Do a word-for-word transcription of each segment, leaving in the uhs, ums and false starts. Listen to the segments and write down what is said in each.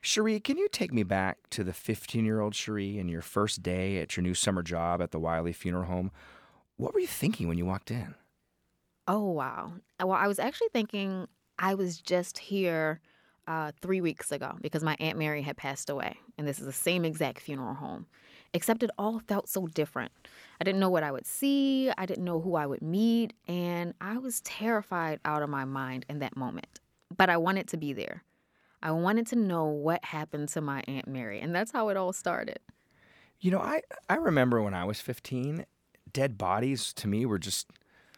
Cherie, can you take me back to the fifteen-year-old Cherie and your first day at your new summer job at the Wiley Funeral Home? What were you thinking when you walked in? Oh, wow. Well, I was actually thinking I was just here uh, three weeks ago because my Aunt Mary had passed away. And this is the same exact funeral home, except it all felt so different. I didn't know what I would see. I didn't know who I would meet. And I was terrified out of my mind in that moment. But I wanted to be there. I wanted to know what happened to my Aunt Mary. And that's how it all started. You know, I, I remember when I was fifteen, dead bodies to me were just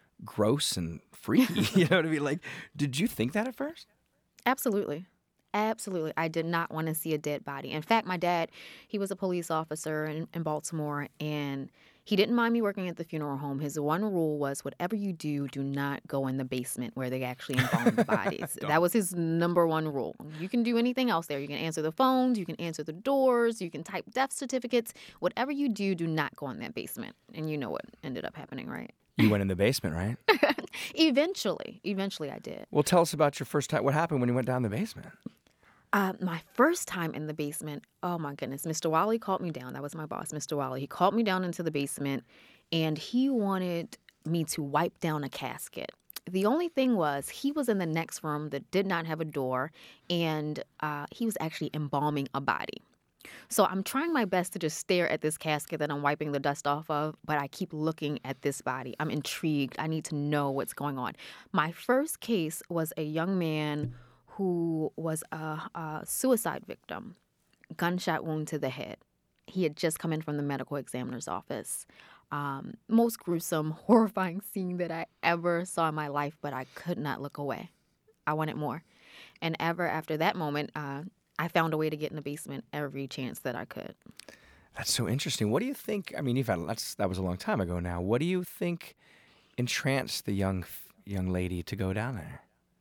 gross and freaky. You know what I mean? Like, did you think that at first? Absolutely. Absolutely. I did not want to see a dead body. In fact, my dad, he was a police officer in, in Baltimore, and he didn't mind me working at the funeral home. His one rule was whatever you do, do not go in the basement where they actually embalm the bodies. That Don't. was his number one rule. You can do anything else there. You can answer the phones, you can answer the doors, you can type death certificates. Whatever you do, do not go in that basement. And you know what ended up happening, right? You went in the basement, right? Eventually. Eventually, I did. Well, tell us about your first time. What happened when you went down the basement? Uh, my first time in the basement, oh my goodness, Mister Wiley called me down. That was my boss, Mister Wiley. He called me down into the basement, and he wanted me to wipe down a casket. The only thing was he was in the next room that did not have a door, and uh, he was actually embalming a body. So I'm trying my best to just stare at this casket that I'm wiping the dust off of, but I keep looking at this body. I'm intrigued. I need to know what's going on. My first case was a young man who was a, a suicide victim, gunshot wound to the head. He had just come in from the medical examiner's office. Um, most gruesome, horrifying scene that I ever saw in my life, but I could not look away. I wanted more. And ever after that moment, uh, I found a way to get in the basement every chance that I could. That's so interesting. What do you think? I mean, you've had that's that was a long time ago now. What do you think entranced the young young lady to go down there?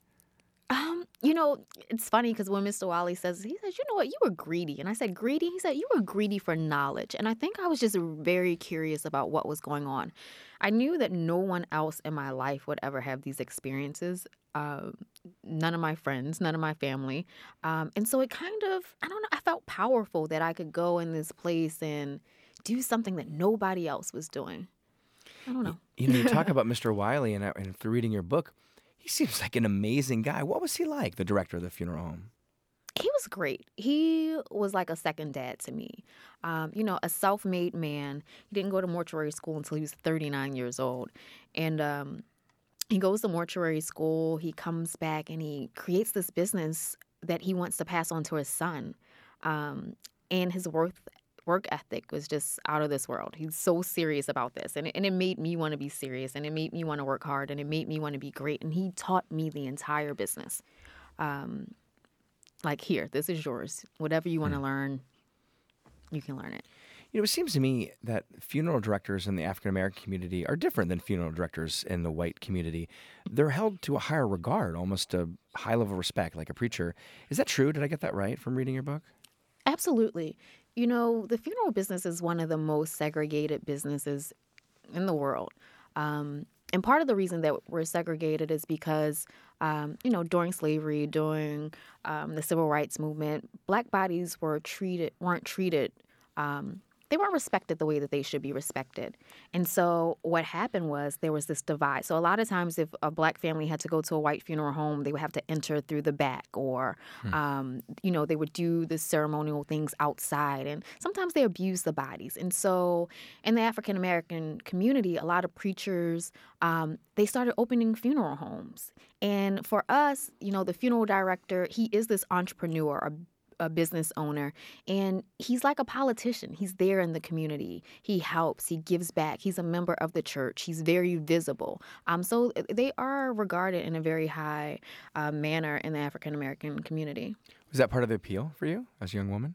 Um, you know, it's funny because when Mister Wiley says, he says, you know what, you were greedy. And I said, greedy? He said, you were greedy for knowledge. And I think I was just very curious about what was going on. I knew that no one else in my life would ever have these experiences. Uh, none of my friends, none of my family. Um, and so it kind of, I don't know, I felt powerful that I could go in this place and do something that nobody else was doing. I don't know. You know, you talk about Mister Wiley, and, and through reading your book, he seems like an amazing guy. What was he like, the director of the funeral home? He was great. He was like a second dad to me. Um, you know, a self-made man. He didn't go to mortuary school until he was thirty-nine years old. And um, he goes to mortuary school. He comes back and he creates this business that he wants to pass on to his son. Um, and his worth work ethic was just out of this world. He's so serious about this. And it, and it made me want to be serious, and it made me want to work hard, and it made me want to be great. And he taught me the entire business. Um, like, here, this is yours. Whatever you want to learn, you can learn it. You know, it seems to me that funeral directors in the African-American community are different than funeral directors in the white community. They're held to a higher regard, almost a high level of respect, like a preacher. Is that true? Did I get that right from reading your book? Absolutely. You know, the funeral business is one of the most segregated businesses in the world. Um, and part of the reason that we're segregated is because, um, you know, during slavery, during um, the civil rights movement, Black bodies were treated, weren't treated um, they weren't respected the way that they should be respected. And so what happened was there was this divide. So a lot of times if a Black family had to go to a white funeral home, they would have to enter through the back, or, hmm. um, you know, they would do the ceremonial things outside. And sometimes they abused the bodies. And so in the African-American community, a lot of preachers, um, they started opening funeral homes. And for us, you know, the funeral director, he is this entrepreneur, a a business owner, and he's like a politician. He's there in the community. He helps. He gives back. He's a member of the church. He's very visible. Um, so they are regarded in a very high uh, manner in the African American community. Was that part of the appeal for you as a young woman?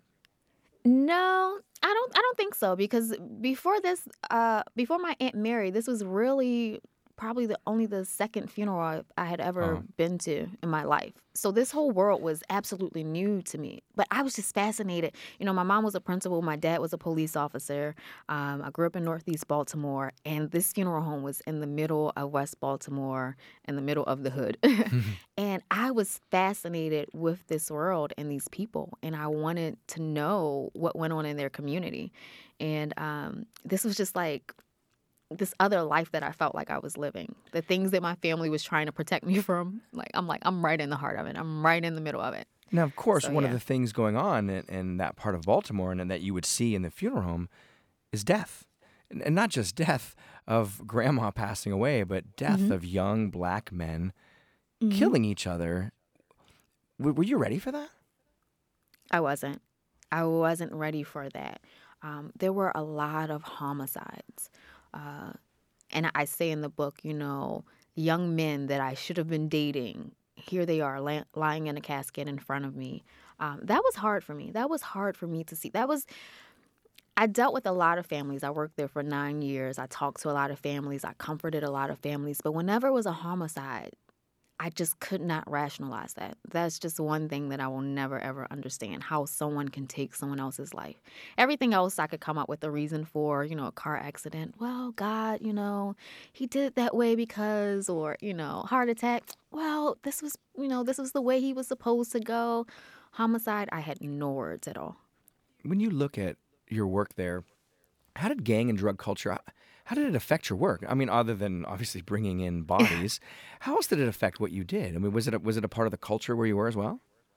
No, I don't. I don't think so, because before this, uh, before my Aunt Mary, this was really probably the only the second funeral I, I had ever Oh, been to in my life. So this whole world was absolutely new to me. But I was just fascinated. You know, my mom was a principal, my dad was a police officer. Um, I grew up in Northeast Baltimore, and this funeral home was in the middle of West Baltimore, in the middle of the hood. And I was fascinated with this world and these people, and I wanted to know what went on in their community. And um, this was just like this other life that I felt like I was living. The things that my family was trying to protect me from, like I'm like I'm right in the heart of it. I'm right in the middle of it. now of course, So one of yeah. the things going on in, in that part of Baltimore and that you would see in the funeral home is death. And, and not just death of grandma passing away, but death Mhm. of young black men Mhm. killing each other. W- were you ready for that? I wasn't. I wasn't ready for that. Um, there were a lot of homicides. Uh, and I say in the book, you know, young men that I should have been dating, here they are la- lying in a casket in front of me. Um, that was hard for me. That was hard for me to see. That was, I dealt with a lot of families. I worked there for nine years. I talked to a lot of families. I comforted a lot of families. But whenever it was a homicide, I just could not rationalize that. That's just one thing that I will never, ever understand, how someone can take someone else's life. Everything else I could come up with a reason for, you know, a car accident. Well, God, you know, he did it that way because, or, you know, heart attack. Well, this was, you know, this was the way he was supposed to go. Homicide, I had no words at all. When you look at your work there, how did gang and drug culture, how did it affect your work? I mean, other than obviously bringing in bodies, how else did it affect what you did? I mean, was it a, was it a part of the culture where you were as well?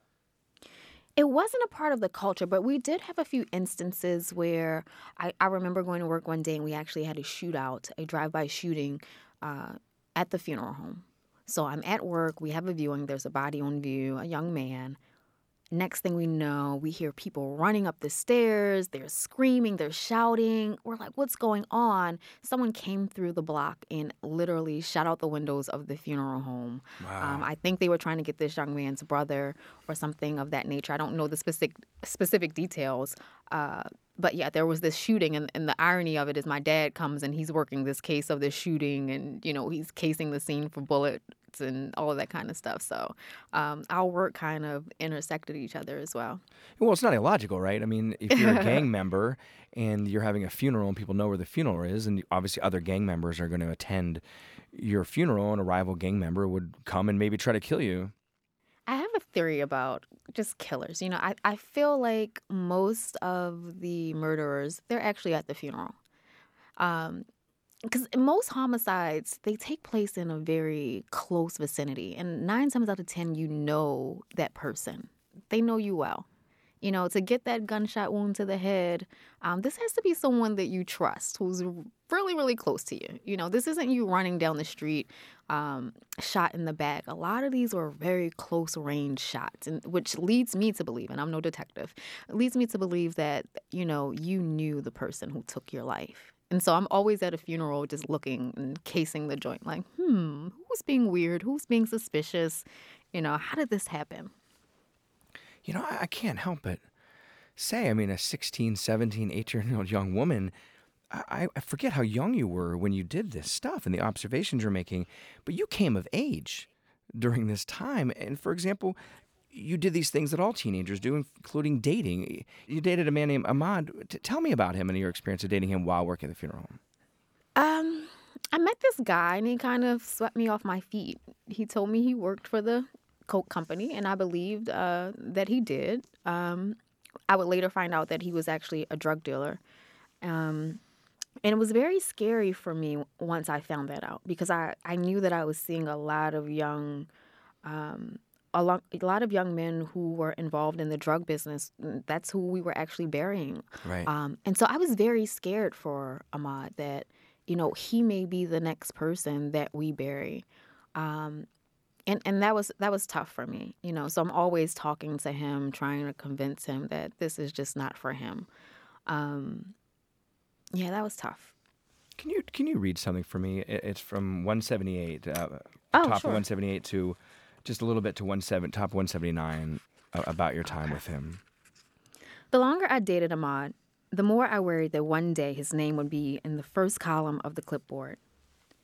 It wasn't a part of the culture, but we did have a few instances where I, I remember going to work one day and we actually had a shootout, a drive-by shooting uh, at the funeral home. So I'm at work, we have a viewing, there's a body on view, a young man. Next thing we know, we hear people running up the stairs. They're screaming, they're shouting. We're like, what's going on? Someone came through the block and literally shot out the windows of the funeral home. Um, Wow. I think they were trying to get this young man's brother or something of that nature. I don't know the specific specific details. Uh, but yeah, there was this shooting, and, and the irony of it is my dad comes and he's working this case of this shooting, and you know he's casing the scene for bullets and all of that kind of stuff. So um, our work kind of intersected each other as well. Well, it's not illogical, right? I mean, if you're a gang member and you're having a funeral and people know where the funeral is, and obviously other gang members are going to attend your funeral, and a rival gang member would come and maybe try to kill you. I have a theory about just killers. You know, I, I feel like most of the murderers, they're actually at the funeral. Um, because most homicides, they take place in a very close vicinity. And nine times out of ten, you know that person. They know you well. You know, to get that gunshot wound to the head, um, this has to be someone that you trust, who's really, really close to you. You know, this isn't you running down the street, um, shot in the back. A lot of these were very close range shots, and which leads me to believe, and I'm no detective, it leads me to believe that, you know, you knew the person who took your life. And so I'm always at a funeral just looking and casing the joint, like, hmm, who's being weird? Who's being suspicious? You know, how did this happen? You know, I, I can't help but say, I mean, a sixteen, seventeen, eighteen-year-old young woman, I, I forget how young you were when you did this stuff and the observations you're making, but you came of age during this time. And for example, you did these things that all teenagers do, including dating. You dated a man named Ahmad. T- tell me about him and your experience of dating him while working at the funeral home. Um, I met this guy and he kind of swept me off my feet. He told me he worked for the Coke company, and I believed uh, that he did. Um, I would later find out that he was actually a drug dealer. Um, and it was very scary for me once I found that out because I, I knew that I was seeing a lot of young um, a lot, a lot of young men who were involved in the drug business. That's who we were actually burying. Right. Um, and so I was very scared for Ahmad that, you know, he may be the next person that we bury. Um, and, and that was that was tough for me, you know. So I'm always talking to him, trying to convince him that this is just not for him. Um, yeah, that was tough. Can you can you read something for me? It- It's from one seventy-eight, uh, Oh, top of sure. one seventy-eight to just a little bit to one seven, top one seventy-nine uh, about your time Okay. with him. The longer I dated Ahmad, the more I worried that one day his name would be in the first column of the clipboard.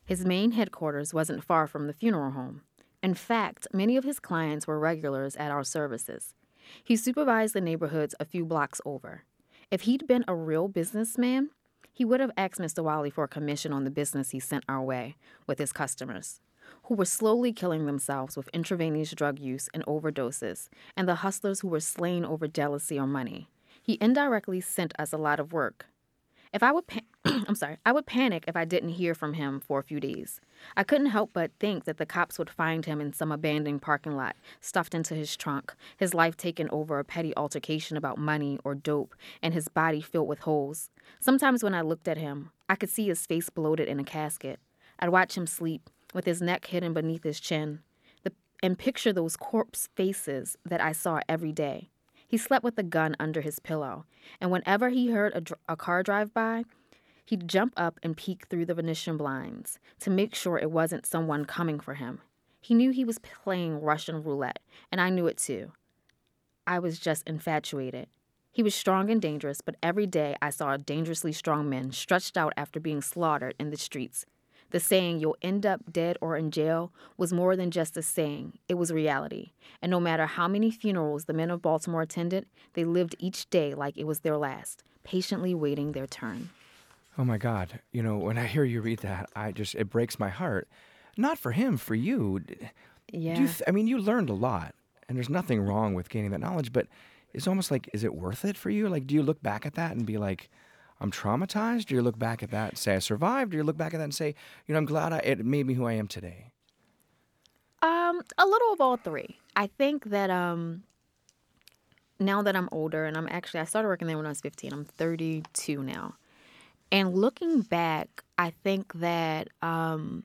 His main headquarters wasn't far from the funeral home. In fact, many of his clients were regulars at our services. He supervised the neighborhoods a few blocks over. If he'd been a real businessman, he would have asked Mister Wiley for a commission on the business he sent our way with his customers, who were slowly killing themselves with intravenous drug use and overdoses, and the hustlers who were slain over jealousy or money. He indirectly sent us a lot of work. If I would, pa- I'm sorry, I would panic if I didn't hear from him for a few days. I couldn't help but think that the cops would find him in some abandoned parking lot, stuffed into his trunk, his life taken over a petty altercation about money or dope, and his body filled with holes. Sometimes when I looked at him, I could see his face bloated in a casket. I'd watch him sleep, with his neck hidden beneath his chin, the, and picture those corpse faces that I saw every day. He slept with a gun under his pillow, and whenever he heard a, dr- a car drive by, he'd jump up and peek through the Venetian blinds to make sure it wasn't someone coming for him. He knew he was playing Russian roulette, and I knew it too. I was just infatuated. He was strong and dangerous, but every day I saw dangerously strong men stretched out after being slaughtered in the streets. The saying, "you'll end up dead or in jail," was more than just a saying. It was reality. And no matter how many funerals the men of Baltimore attended, they lived each day like it was their last, patiently waiting their turn. Oh my God. You know, when I hear you read that, I just, it breaks my heart. Not for him, for you. D- Yeah. Do you th- I mean, you learned a lot, and there's nothing wrong with gaining that knowledge, but it's almost like, is it worth it for you? Like, do you look back at that and be like, I'm traumatized? Do you look back at that and say I survived? Do you look back at that and say, you know, I'm glad I, it made me who I am today? Um, a little of all three. I think that um, now that I'm older, and I'm actually, I started working there when I was fifteen. I'm thirty-two now. And looking back, I think that um,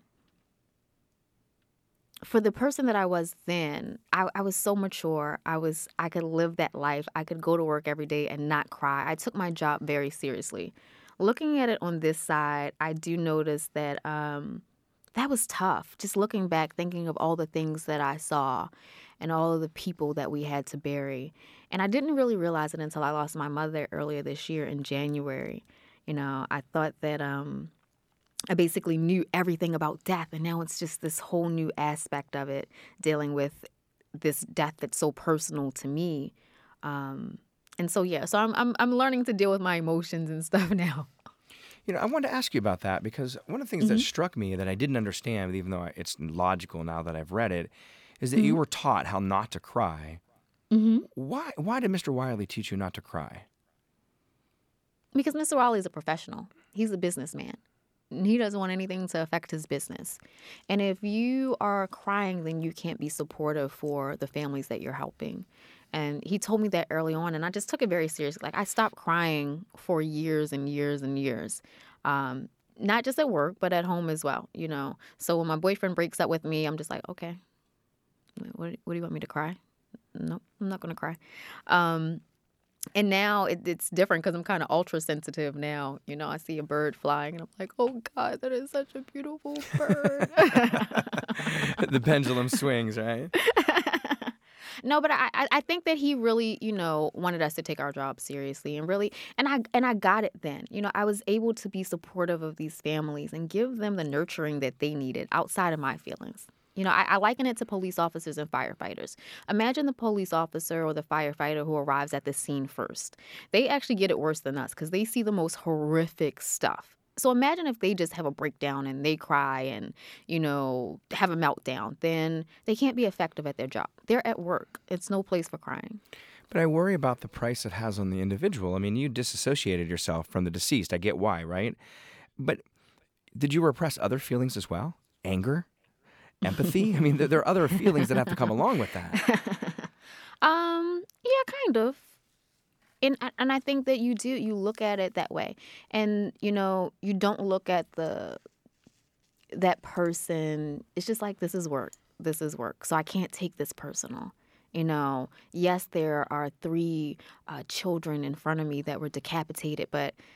for the person that I was then, I, I was so mature. I was, I could live that life. I could go to work every day and not cry. I took my job very seriously. Looking at it on this side, I do notice that um, that was tough. Just looking back, thinking of all the things that I saw and all of the people that we had to bury. And I didn't really realize it until I lost my mother earlier this year in January. You know, I thought that um, I basically knew everything about death, and now it's just this whole new aspect of it, dealing with this death that's so personal to me. Um, and so, yeah, so I'm, I'm I'm learning to deal with my emotions and stuff now. You know, I wanted to ask you about that because one of the things that Mm-hmm. struck me that I didn't understand, even though I- it's logical now that I've read it, is that Mm-hmm. you were taught how not to cry. Mm-hmm. Why? Why did Mister Wiley teach you not to cry? Because Mister Raleigh is a professional. He's a businessman. And he doesn't want anything to affect his business. And if you are crying, then you can't be supportive for the families that you're helping. And he told me that early on, and I just took it very seriously. Like, I stopped crying for years and years and years. Um, not just at work, but at home as well, you know. So when my boyfriend breaks up with me, I'm just like, okay, what, what do you want me to cry? Nope, I'm not going to cry. Um, and now it, it's different because I'm kind of ultra sensitive now. You know, I see a bird flying and I'm like, oh God, that is such a beautiful bird. The pendulum swings, right? No, but I, I I think that he really, you know, wanted us to take our job seriously and really, and I and I got it then. You know, I was able to be supportive of these families and give them the nurturing that they needed outside of my feelings. You know, I, I liken it to police officers and firefighters. Imagine the police officer or the firefighter who arrives at the scene first. They actually get it worse than us because they see the most horrific stuff. So imagine if they just have a breakdown and they cry and, you know, have a meltdown, then they can't be effective at their job. They're at work. It's no place for crying. But I worry about the price it has on the individual. I mean, you disassociated yourself from the deceased. I get why, right? But did you repress other feelings as well? Anger? Empathy? I mean, there, there are other feelings that have to come along with that. Um, yeah, kind of. And I- and I think that you do, you look at it that way. And, you know, you don't look at the that person. It's just like, this is work. This is work. So I can't take this personal. You know, yes, there are three uh, children in front of me that were decapitated, but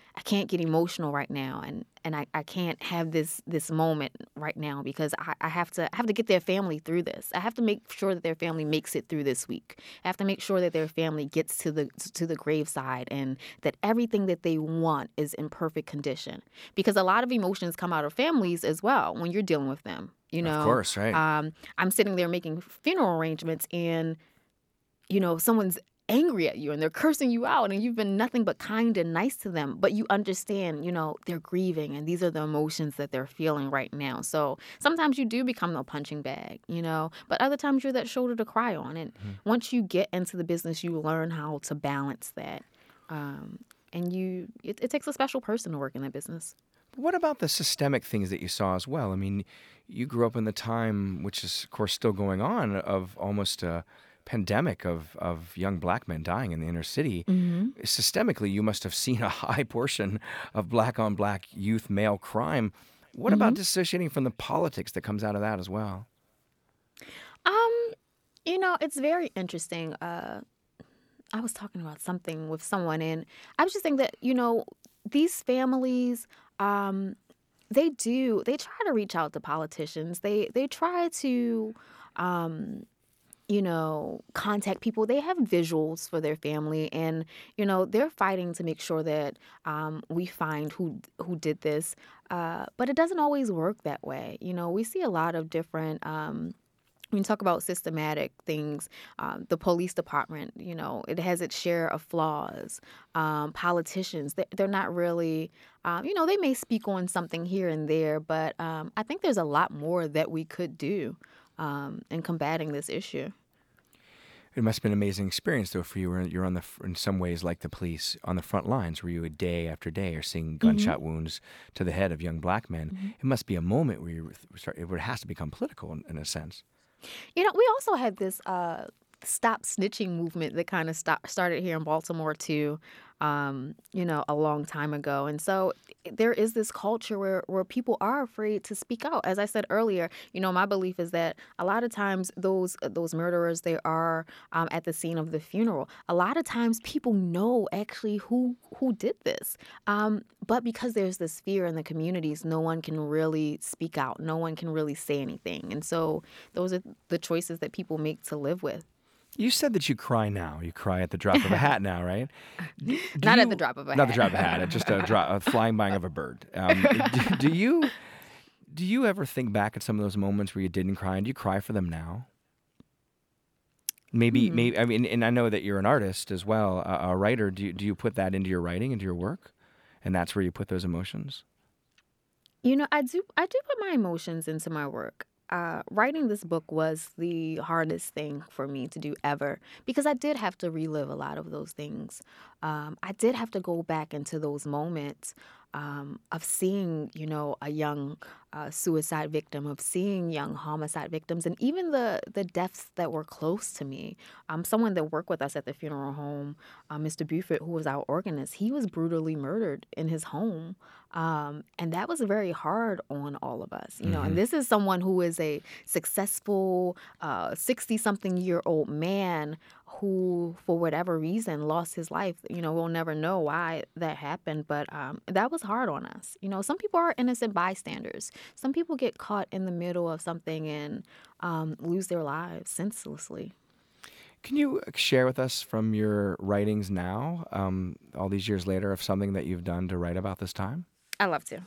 I can't get emotional right now, and and I, I can't have this this moment right now because I, I have to I have to get their family through this. I have to make sure that their family makes it through this week. I have to make sure that their family gets to the to the graveside and that everything that they want is in perfect condition. Because a lot of emotions come out of families as well when you're dealing with them. You Of know, course, right. um, I'm sitting there making funeral arrangements, and you know, someone's angry at you and they're cursing you out and you've been nothing but kind and nice to them, but you understand, you know, they're grieving and these are the emotions that they're feeling right now. So sometimes you do become the punching bag, you know, but other times you're that shoulder to cry on. And Mm-hmm. once you get into the business, you learn how to balance that. Um, and you, it, it takes a special person to work in that business. What about the systemic things that you saw as well? I mean, you grew up in the time, which is, of course, still going on, of almost a pandemic of, of young black men dying in the inner city. Mm-hmm. Systemically, you must have seen a high portion of black-on-black youth male crime. What Mm-hmm. about dissociating from the politics that comes out of that as well? Um, you know, it's very interesting. Uh, I was talking about something with someone, and I was just saying that, you know, these families, um, they do, they try to reach out to politicians. They they try to, um, you know, contact people. They have visuals for their family, and you know, they're fighting to make sure that um, we find who who did this. Uh, but it doesn't always work that way. You know, we see a lot of different. Um, when you talk about systematic things, um, the police department, you know, it has its share of flaws. Um, politicians, they, they're not really, um, you know, they may speak on something here and there, but um, I think there's a lot more that we could do um, in combating this issue. It must have been an amazing experience, though, for you. You're on the, in some ways, like the police on the front lines, where you a day after day are seeing gunshot wounds to the head of young black men. Mm-hmm. It must be a moment where you start. It has to become political in, in a sense. You know, we also had this uh, stop snitching movement that kind of stop, started here in Baltimore too, um, you know, a long time ago. And so there is this culture where, where people are afraid to speak out. As I said earlier, you know, my belief is that a lot of times those those murderers, they are um, at the scene of the funeral. A lot of times people know actually who who did this. Um, but because there's this fear in the communities, no one can really speak out. No one can really say anything. And so those are the choices that people make to live with. You said that you cry now. You cry at the drop of a hat now, right? Do Not you, at the drop of a not hat. the drop of a hat. Just a, drop, a flying by of a bird. Um, do, do you do you ever think back at some of those moments where you didn't cry, and do you cry for them now? Maybe, Hmm. maybe. I mean, and I know that you're an artist as well, a, a writer. Do you, do you put that into your writing, into your work, and that's where you put those emotions? You know, I do I do put my emotions into my work. Uh, writing this book was the hardest thing for me to do ever because I did have to relive a lot of those things. Um, I did have to go back into those moments um, of seeing, you know, a young uh, suicide victim, of seeing young homicide victims, and even the the deaths that were close to me. Um, someone that worked with us at the funeral home, uh, Mister Buford, who was our organist, he was brutally murdered in his home. Um, and that was very hard on all of us, you know, and this is someone who is a successful uh, sixty-something-year-old man who, for whatever reason, lost his life. You know, we'll never know why that happened, but um, that was hard on us. You know, some people are innocent bystanders. Some people get caught in the middle of something and um, lose their lives senselessly. Can you share with us from your writings now, um, all these years later, of something that you've done to write about this time? I love to.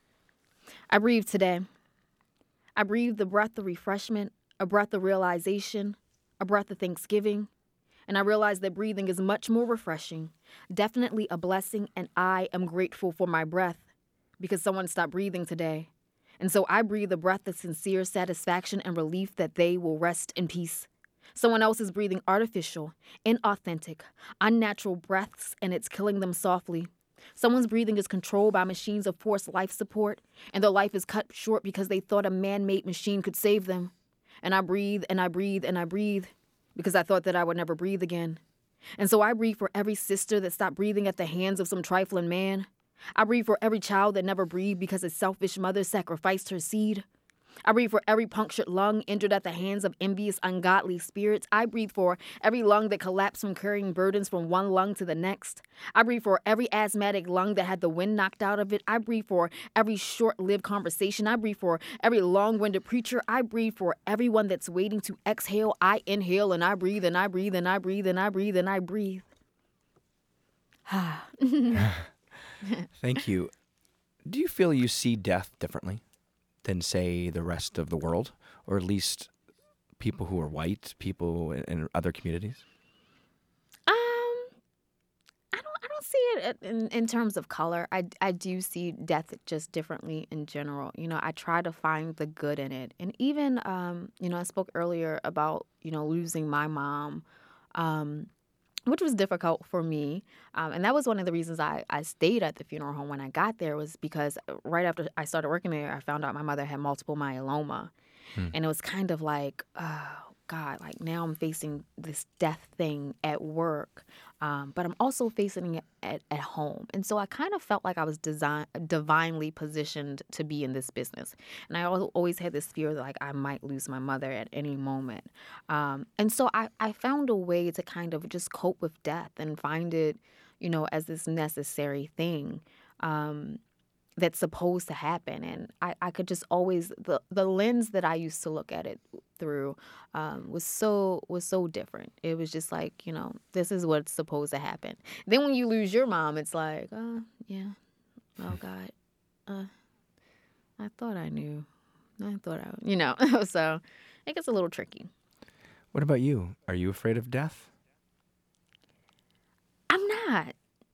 I breathe today. I breathe the breath of refreshment, a breath of realization, a breath of thanksgiving. And I realize that breathing is much more refreshing, definitely a blessing, and I am grateful for my breath because someone stopped breathing today. And so I breathe a breath of sincere satisfaction and relief that they will rest in peace. Someone else is breathing artificial, inauthentic, unnatural breaths, and it's killing them softly. Someone's breathing is controlled by machines of forced life support, and their life is cut short because they thought a man-made machine could save them. And I breathe, and I breathe, and I breathe, because I thought that I would never breathe again. And so I breathe for every sister that stopped breathing at the hands of some trifling man. I breathe for every child that never breathed because a selfish mother sacrificed her seed. I breathe for every punctured lung injured at the hands of envious, ungodly spirits. I breathe for every lung that collapsed from carrying burdens from one lung to the next. I breathe for every asthmatic lung that had the wind knocked out of it. I breathe for every short-lived conversation. I breathe for every long-winded preacher. I breathe for everyone that's waiting to exhale. I inhale and I breathe and I breathe and I breathe and I breathe and I breathe. Thank you. Do you feel you see death differently than, say, the rest of the world, or at least people who are white, people in, in other communities? Um, I don't I don't see it in, in terms of color. I, I do see death just differently in general. You know, I try to find the good in it. And even, um, you know, I spoke earlier about, you know, losing my mom, um, which was difficult for me. Um, and that was one of the reasons I, I stayed at the funeral home when I got there, was because right after I started working there, I found out my mother had multiple myeloma. Hmm. And it was kind of like, oh, God, like now I'm facing this death thing at work, um, but I'm also facing it at, at home. And so I kind of felt like I was design, divinely positioned to be in this business. And I al- always had this fear that like I might lose my mother at any moment. Um, and so I, I found a way to kind of just cope with death and find it, you know, as this necessary thing. Um, that's supposed to happen. And I, I could just always, the, the lens that I used to look at it through um, was so was so different. It was just like, you know, this is what's supposed to happen. Then when you lose your mom, it's like, oh, yeah, oh, God, uh, I thought I knew. I thought I, you know, so it gets a little tricky. What about you? Are you afraid of death? I'm not.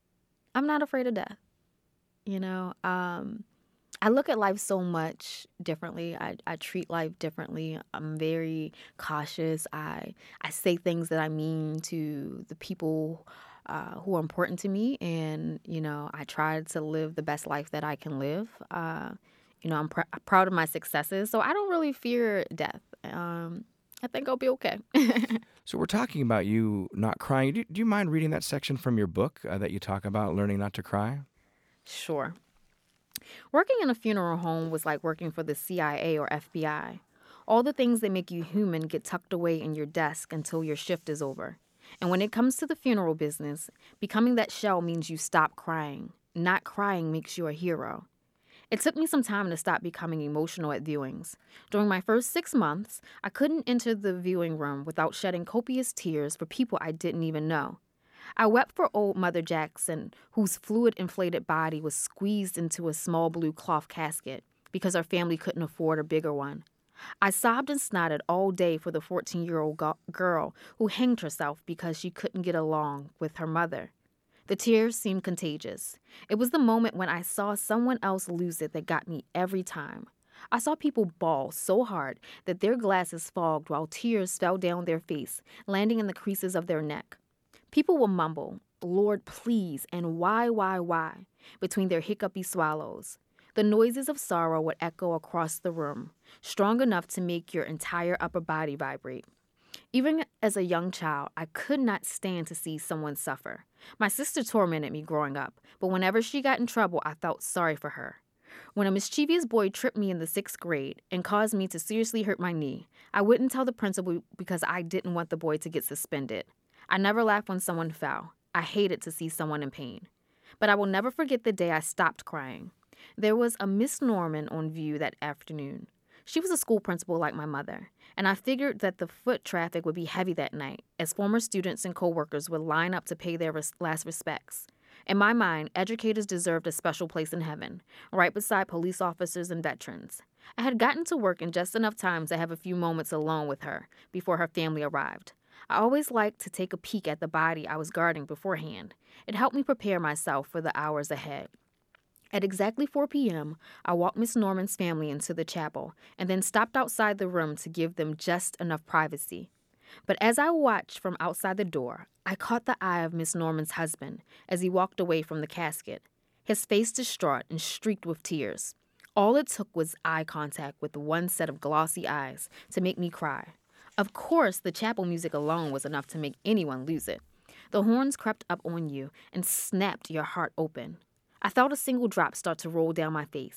I'm not afraid of death. You know, um, I look at life so much differently. I, I treat life differently. I'm very cautious. I I say things that I mean to the people uh, who are important to me, and you know, I try to live the best life that I can live. Uh, you know, I'm pr- proud of my successes, so I don't really fear death. Um, I think I'll be okay. So we're talking about you not crying. Do, do you mind reading that section from your book uh, that you talk about learning not to cry? Sure. Working in a funeral home was like working for the C I A or F B I. All the things that make you human get tucked away in your desk until your shift is over. And when it comes to the funeral business, becoming that shell means you stop crying. Not crying makes you a hero. It took me some time to stop becoming emotional at viewings. During my first six months, I couldn't enter the viewing room without shedding copious tears for people I didn't even know. I wept for old Mother Jackson, whose fluid-inflated body was squeezed into a small blue cloth casket because her family couldn't afford a bigger one. I sobbed and snotted all day for the fourteen-year-old go- girl who hanged herself because she couldn't get along with her mother. The tears seemed contagious. It was the moment when I saw someone else lose it that got me every time. I saw people bawl so hard that their glasses fogged while tears fell down their face, landing in the creases of their neck. People will mumble, "Lord, please," and "Why, why, why," between their hiccupy swallows. The noises of sorrow would echo across the room, strong enough to make your entire upper body vibrate. Even as a young child, I could not stand to see someone suffer. My sister tormented me growing up, but whenever she got in trouble, I felt sorry for her. When a mischievous boy tripped me in the sixth grade and caused me to seriously hurt my knee, I wouldn't tell the principal because I didn't want the boy to get suspended. I never laughed when someone fell. I hated to see someone in pain. But I will never forget the day I stopped crying. There was a Miss Norman on view that afternoon. She was a school principal like my mother, and I figured that the foot traffic would be heavy that night, as former students and coworkers would line up to pay their res- last respects. In my mind, educators deserved a special place in heaven, right beside police officers and veterans. I had gotten to work in just enough time to have a few moments alone with her before her family arrived. I always liked to take a peek at the body I was guarding beforehand. It helped me prepare myself for the hours ahead. At exactly four p.m., I walked Miss Norman's family into the chapel and then stopped outside the room to give them just enough privacy. But as I watched from outside the door, I caught the eye of Miss Norman's husband as he walked away from the casket, his face distraught and streaked with tears. All it took was eye contact with one set of glossy eyes to make me cry. Of course, the chapel music alone was enough to make anyone lose it. The horns crept up on you and snapped your heart open. I felt a single drop start to roll down my face.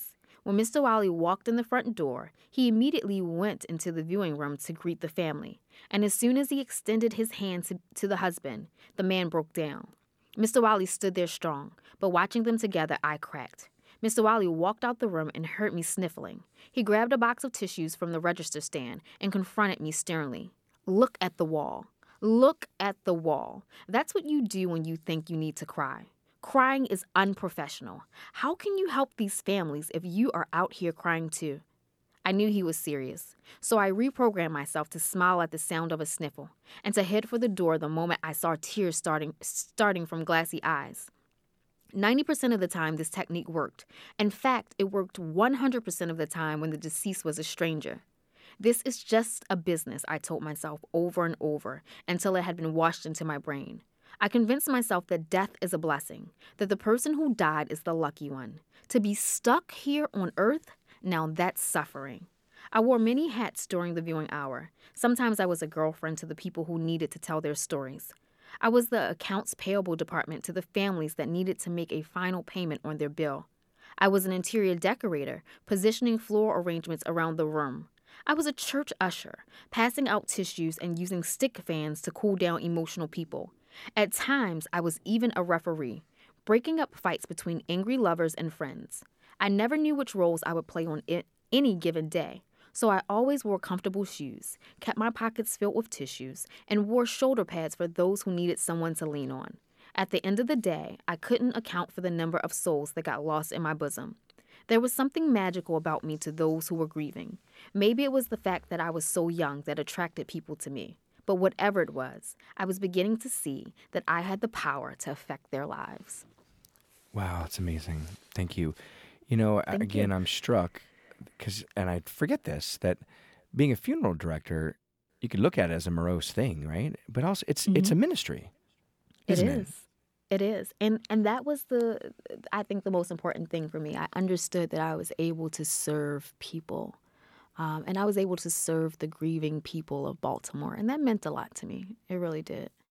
When mister Wiley walked in the front door, he immediately went into the viewing room to greet the family, and as soon as he extended his hand to, to the husband, the man broke down. mister Wiley stood there strong, but watching them together, I cracked. mister Wiley walked out the room and heard me sniffling. He grabbed a box of tissues from the register stand and confronted me sternly. Look at the wall. Look at the wall. That's what you do when you think you need to cry. Crying is unprofessional. How can you help these families if you are out here crying too? I knew he was serious, so I reprogrammed myself to smile at the sound of a sniffle and to head for the door the moment I saw tears starting, starting from glassy eyes. ninety percent of the time, this technique worked. In fact, it worked one hundred percent of the time when the deceased was a stranger. This is just a business, I told myself over and over until it had been washed into my brain. I convinced myself that death is a blessing, that the person who died is the lucky one. To be stuck here on earth, now that's suffering. I wore many hats during the viewing hour. Sometimes I was a girlfriend to the people who needed to tell their stories. I was the accounts payable department to the families that needed to make a final payment on their bill. I was an interior decorator, positioning floor arrangements around the room. I was a church usher, passing out tissues and using stick fans to cool down emotional people. At times, I was even a referee, breaking up fights between angry lovers and friends. I never knew which roles I would play on it any given day, so I always wore comfortable shoes, kept my pockets filled with tissues, and wore shoulder pads for those who needed someone to lean on. At the end of the day, I couldn't account for the number of souls that got lost in my bosom. There was something magical about me to those who were grieving. Maybe it was the fact that I was so young that attracted people to me. But whatever it was, I was beginning to see that I had the power to affect their lives. Wow, that's amazing. Thank you. You know, Thank again, you. I'm struck because, and I forget this, that being a funeral director, you could look at it as a morose thing, right? But also, it's it's a Mhm. ministry, It isn't it? is. It is. And and that was the I think the most important thing for me. I understood that I was able to serve people. Um, and I was able to serve the grieving people of Baltimore. And that meant a lot to me. It really did.